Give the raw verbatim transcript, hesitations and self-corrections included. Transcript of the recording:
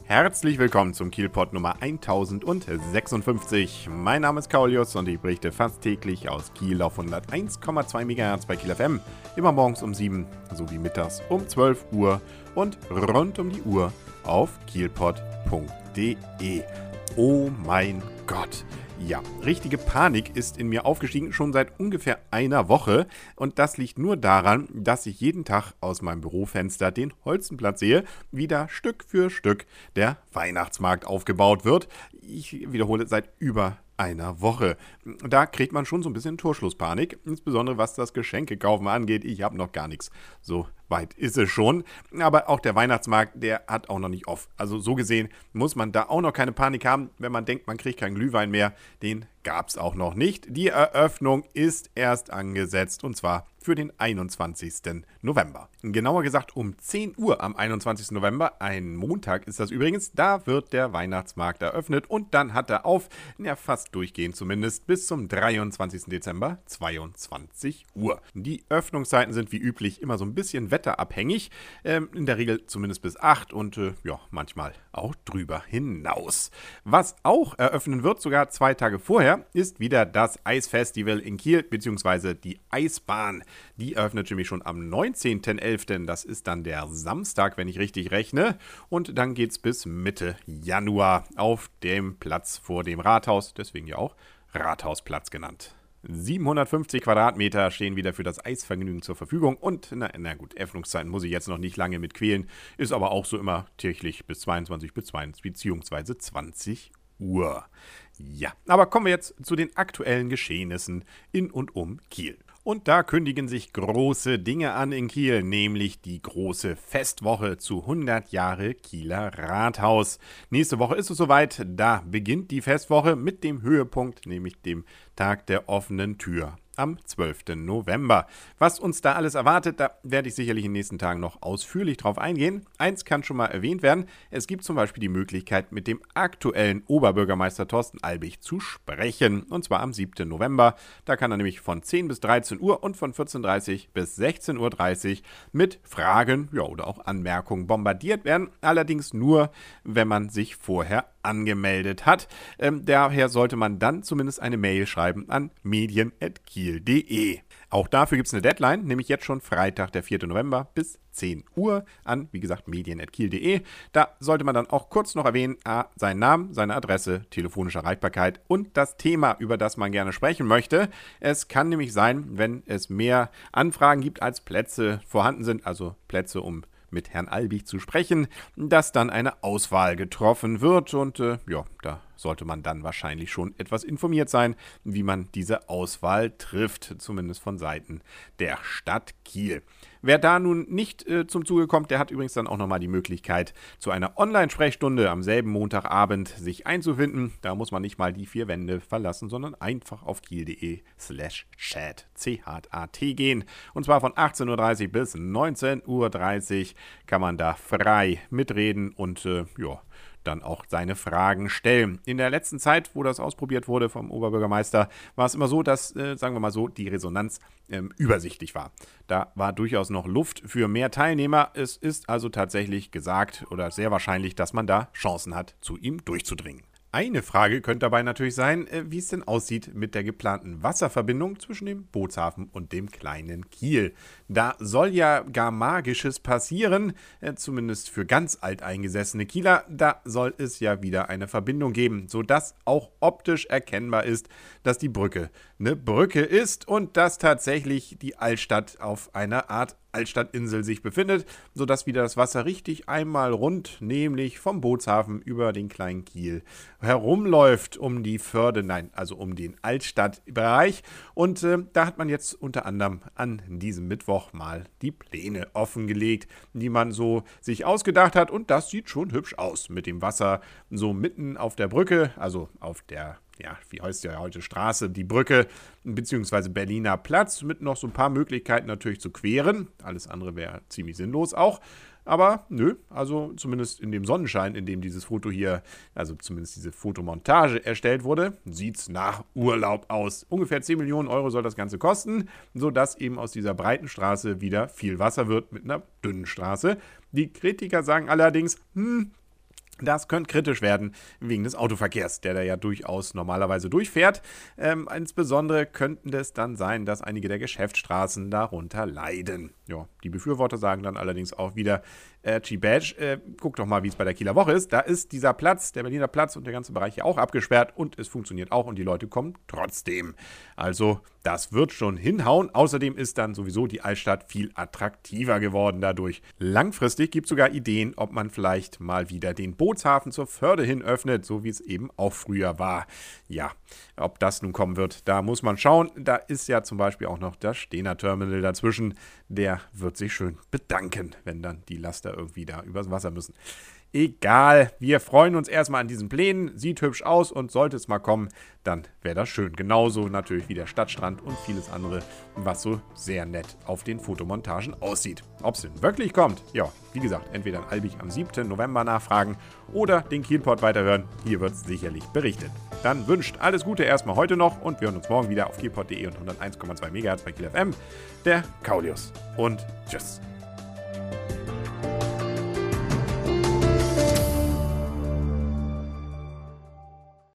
Herzlich willkommen zum Kielpot Nummer tausendsechsundfünfzig. Mein Name ist Kaulius und ich berichte fast täglich aus Kiel auf hunderteins Komma zwei Megahertz bei Kiel F M. Immer morgens um sieben sowie mittags um zwölf Uhr und rund um die Uhr auf kielpot punkt de. Oh mein Gott! Ja, richtige Panik ist in mir aufgestiegen, schon seit ungefähr einer Woche. Und das liegt nur daran, dass ich jeden Tag aus meinem Bürofenster den Holzenplatz sehe, wie da Stück für Stück der Weihnachtsmarkt aufgebaut wird. Ich wiederhole, seit über einer Woche. Da kriegt man schon so ein bisschen Torschlusspanik, insbesondere was das Geschenkekaufen angeht. Ich habe noch gar nichts. So weit ist es schon. Aber auch der Weihnachtsmarkt, der hat auch noch nicht off. Also so gesehen muss man da auch noch keine Panik haben, wenn man denkt, man kriegt keinen Glühwein mehr. Den gab es auch noch nicht. Die Eröffnung ist erst angesetzt und zwar für den einundzwanzigsten November. Genauer gesagt um zehn Uhr am einundzwanzigsten November, ein Montag ist das übrigens, da wird der Weihnachtsmarkt eröffnet und dann hat er auf, ja fast durchgehend zumindest, bis zum dreiundzwanzigsten Dezember, zweiundzwanzig Uhr. Die Öffnungszeiten sind wie üblich immer so ein bisschen wetterabhängig, ähm, in der Regel zumindest bis acht und äh, ja, manchmal auch drüber hinaus. Was auch eröffnen wird, sogar zwei Tage vorher, ist wieder das Eisfestival in Kiel, beziehungsweise die Eisbahn. Die eröffnet nämlich schon am neunzehnten elften Das ist dann der Samstag, wenn ich richtig rechne. Und dann geht's bis Mitte Januar auf dem Platz vor dem Rathaus, deswegen ja auch Rathausplatz genannt. siebenhundertfünfzig Quadratmeter stehen wieder für das Eisvergnügen zur Verfügung und na, na gut, Öffnungszeiten muss ich jetzt noch nicht lange mit quälen, ist aber auch so immer täglich bis zweiundzwanzig bis zweiundzwanzig beziehungsweise zwanzig Uhr. Ja, aber kommen wir jetzt zu den aktuellen Geschehnissen in und um Kiel. Und da kündigen sich große Dinge an in Kiel, nämlich die große Festwoche zu hundert Jahre Kieler Rathaus. Nächste Woche ist es soweit, da beginnt die Festwoche mit dem Höhepunkt, nämlich dem Tag der offenen Tür am zwölften November. Was uns da alles erwartet, da werde ich sicherlich in den nächsten Tagen noch ausführlich drauf eingehen. Eins kann schon mal erwähnt werden, es gibt zum Beispiel die Möglichkeit, mit dem aktuellen Oberbürgermeister Thorsten Albig zu sprechen, und zwar am siebten November. Da kann er nämlich von zehn bis dreizehn Uhr und von vierzehn Uhr dreißig bis sechzehn Uhr dreißig mit Fragen ja, oder auch Anmerkungen bombardiert werden, allerdings nur, wenn man sich vorher angemeldet hat. Ähm, daher sollte man dann zumindest eine Mail schreiben an medien at kiel punkt de. Auch dafür gibt es eine Deadline, nämlich jetzt schon Freitag, der vierten November bis zehn Uhr an, wie gesagt, medien at kiel punkt de. Da sollte man dann auch kurz noch erwähnen, a, seinen Namen, seine Adresse, telefonische Erreichbarkeit und das Thema, über das man gerne sprechen möchte. Es kann nämlich sein, wenn es mehr Anfragen gibt, als Plätze vorhanden sind, also Plätze, um mit Herrn Albig zu sprechen, dass dann eine Auswahl getroffen wird und äh, ja, da sollte man dann wahrscheinlich schon etwas informiert sein, wie man diese Auswahl trifft, zumindest von Seiten der Stadt Kiel. Wer da nun nicht äh, zum Zuge kommt, der hat übrigens dann auch nochmal die Möglichkeit, zu einer Online-Sprechstunde am selben Montagabend sich einzufinden. Da muss man nicht mal die vier Wände verlassen, sondern einfach auf kiel punkt de slash chat, C H A T gehen. Und zwar von achtzehn Uhr dreißig bis neunzehn Uhr dreißig kann man da frei mitreden und äh, ja, dann auch seine Fragen stellen. In der letzten Zeit, wo das ausprobiert wurde vom Oberbürgermeister, war es immer so, dass, äh, sagen wir mal so, die Resonanz ähm, übersichtlich war. Da war durchaus noch Luft für mehr Teilnehmer. Es ist also tatsächlich gesagt oder sehr wahrscheinlich, dass man da Chancen hat, zu ihm durchzudringen. Eine Frage könnte dabei natürlich sein, wie es denn aussieht mit der geplanten Wasserverbindung zwischen dem Bootshafen und dem kleinen Kiel. Da soll ja gar Magisches passieren, zumindest für ganz alteingesessene Kieler. Da soll es ja wieder eine Verbindung geben, sodass auch optisch erkennbar ist, dass die Brücke eine Brücke ist und dass tatsächlich die Altstadt auf einer Art Altstadtinsel sich befindet, sodass wieder das Wasser richtig einmal rund, nämlich vom Bootshafen über den kleinen Kiel herumläuft um die Förde, nein, also um den Altstadtbereich. Und äh, da hat man jetzt unter anderem an diesem Mittwoch mal die Pläne offengelegt, die man so sich ausgedacht hat. Und das sieht schon hübsch aus mit dem Wasser so mitten auf der Brücke, also auf der ja, wie heißt ja heute Straße, die Brücke, beziehungsweise Berliner Platz, mit noch so ein paar Möglichkeiten natürlich zu queren. Alles andere wäre ziemlich sinnlos auch. Aber nö, also zumindest in dem Sonnenschein, in dem dieses Foto hier, also zumindest diese Fotomontage erstellt wurde, sieht es nach Urlaub aus. Ungefähr zehn Millionen Euro soll das Ganze kosten, sodass eben aus dieser breiten Straße wieder viel Wasser wird mit einer dünnen Straße. Die Kritiker sagen allerdings, hm, Das könnte kritisch werden wegen des Autoverkehrs, der da ja durchaus normalerweise durchfährt. Ähm, insbesondere könnten es dann sein, dass einige der Geschäftsstraßen darunter leiden. Ja, die Befürworter sagen dann allerdings auch wieder, äh, G-Badge, äh, guck doch mal, wie es bei der Kieler Woche ist. Da ist dieser Platz, der Berliner Platz und der ganze Bereich ja auch abgesperrt und es funktioniert auch und die Leute kommen trotzdem. Also das wird schon hinhauen. Außerdem ist dann sowieso die Altstadt viel attraktiver geworden dadurch. Langfristig gibt es sogar Ideen, ob man vielleicht mal wieder den Bootshafen zur Förde hin öffnet, so wie es eben auch früher war. Ja, ob das nun kommen wird, da muss man schauen. Da ist ja zum Beispiel auch noch das Stehner Terminal dazwischen. Der wird sich schön bedanken, wenn dann die Laster irgendwie da übers Wasser müssen. Egal, wir freuen uns erstmal an diesen Plänen, sieht hübsch aus und sollte es mal kommen, dann wäre das schön. Genauso natürlich wie der Stadtstrand und vieles andere, was so sehr nett auf den Fotomontagen aussieht. Ob es denn wirklich kommt, ja, wie gesagt, entweder in Albig am siebten November nachfragen oder den Kielport weiterhören, hier wird es sicherlich berichtet. Dann wünscht alles Gute erstmal heute noch und wir hören uns morgen wieder auf kielport punkt de und hunderteins Komma zwei Megahertz bei Kiel F M, der Kaulius. Und tschüss.